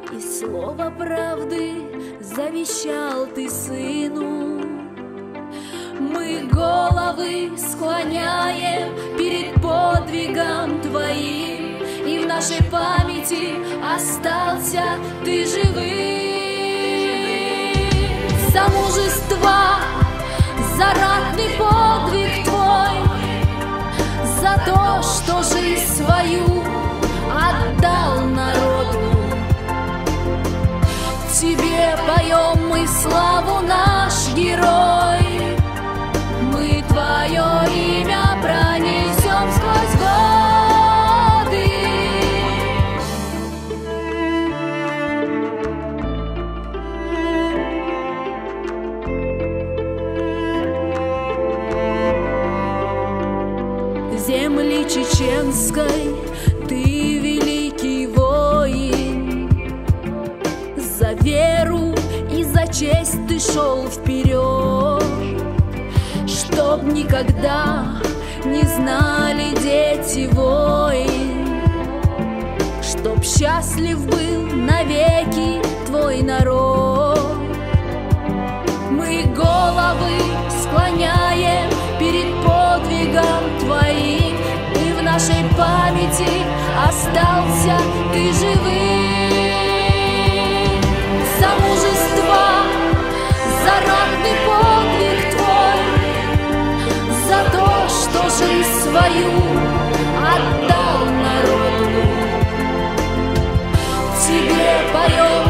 И слово правды завещал ты сыну. Мы головы склоняем перед подвигом твоим, и в нашей памяти остался ты живым. За мужество, за ратный подвиг твой, за то, что жизнь свою отдал народу. Тебе поем мы славу, наш герой. Мы твое имя пронесем сквозь годы. Земли чеченской ты великий воин, за веру и за честь ты шел вперед, чтоб никогда не знали дети войн, чтоб счастлив был навеки твой народ. Мы головы склоняем перед подвигом твоим, и в нашей памяти остался ты живым. За мужество, за ратный подвиг твой, за то, что жизнь свою отдал народу. Тебе поем